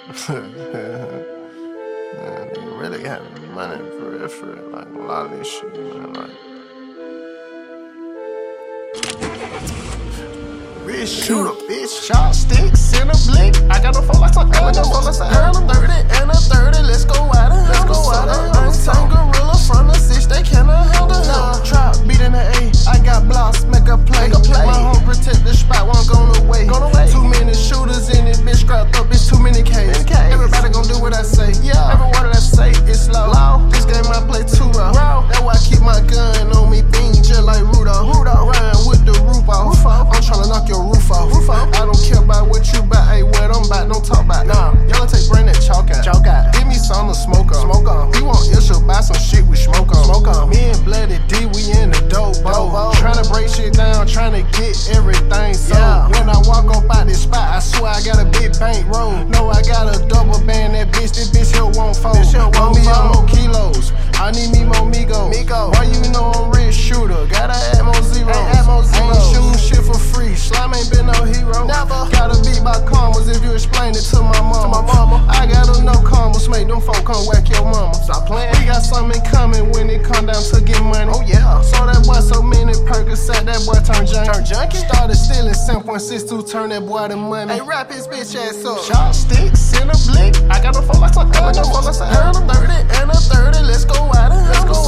Man, nigga really having money for real, like a lot of this shit, man, like. Rich shooter, bitch, chopsticks in a blink. I got a phone like some Earl, I'm 30 and a 30, let's go out of Untamed gorilla from the 6, they cannot handle him. Trap beating the A, I got blocks, make a play. My home protect the spot while I'm going away. Too many shooters in it, bitch, scrapped up, it's too many K's. Everybody gon' do what I say, every word that I say is slow. This game I play too raw, that's why I keep my gun on me, being just like Rudolph. Riding with the roof off, I'm tryna knock your roof off. I don't care about what you bout, hey, what I'm bout, don't talk about. Yellow tape, bring that chalk out. Give me some to smoke on. You want issue, buy some shit we smoke on. Me and Bloody D, we in the dope boat. Tryna break shit down, tryna get everything sold. When I walk up out this spot, I swear I got a big bank roll. No, I got a double band, that bitch, this bitch here won't fold. Want me on more kilos, I need me more Migo. Why you know I'm rich shooter? Gotta add more zero. Ain't shooting shit for free, slime ain't been no hero. Gotta beat my karmas if you explain it to my mama. I gotta know karmas, make them folk come whack your mama. Stop playing. We got something coming when it come down to get money. Oh yeah. So that boy so many Percocet, that boy turn junkie. Started stealing 7.62, turn that boy to money. Hey, rap his bitch ass up. Chopsticks in a blink. I got a phone like some Earl, I'm 30 and a 30, let's go out of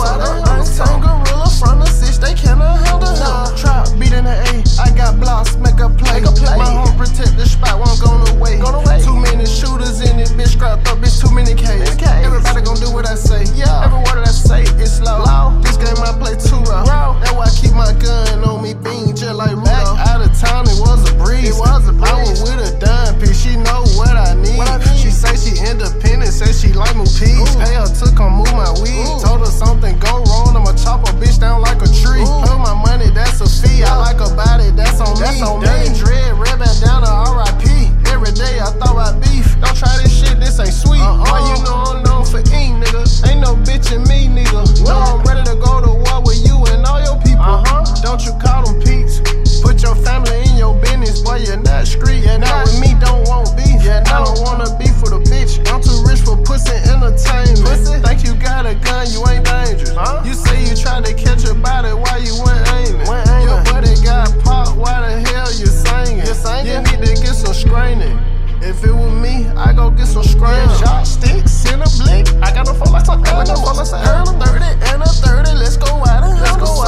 Untamed gorilla from the 6, they cannot handle him. Trap beating the A, I got blocks, make a play. My home protect the spot while I'm going away. Too many shooters in it, bitch, scrapped up, it's too many K's. Everybody gon' do what I say, every word that I say is slow. This game I play too raw, that's why I keep my gun on me, being just like Rudolph. Out of town, it was a breeze. I was with a dime piece, she know what I need. She say she independent, say she like me peas. Pay her to come move my weed. Told her something go wrong, I'ma chop a bitch down like a tree. Put my money, that's a fee. I like her body, that's on me. Dirty dread, red bandana, R.I.P. Every day I throw out beef. Don't try this shit, this ain't sweet. Why you know I'm known for ink, nigga? Ain't no bitch in me, nigga. No, I'm ready to go to war with you and all your people. Don't you call them peeps? Put your family in your business, boy, you're not street. Not with me, don't want beef. I don't wanna beef with a bitch. I'm too rich for pussy entertainment. Think you got a gun, you ain't dangerous. You say you tried to catch a body, why you went aiming? Your buddy got popped, why the hell you singing? You need to get some screening. If it was me, I go get some screening. Chopsticks in a blink. I got a phone like some Earl, I'm 30 and a 30, let's go out of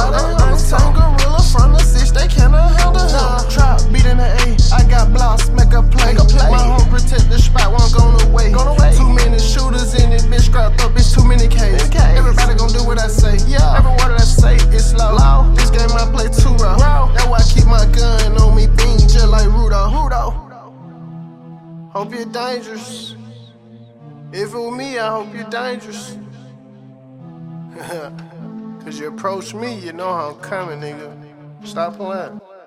Untamed gorilla from the 6, they cannot handle him. Trap beating the A, I got blocks, make a play. My home protect the spot while I'm going away. Too many shooters in it, bitch, scrapped up, it's too many K's. Everybody gon' do what I say, every word that I say is slow. This game I play too raw, that's why I keep my gun on me, being just like Rudolph. Hope you're dangerous. If it were me, I hope you're dangerous. Cause you approach me, you know how I'm coming, nigga. Stop playing.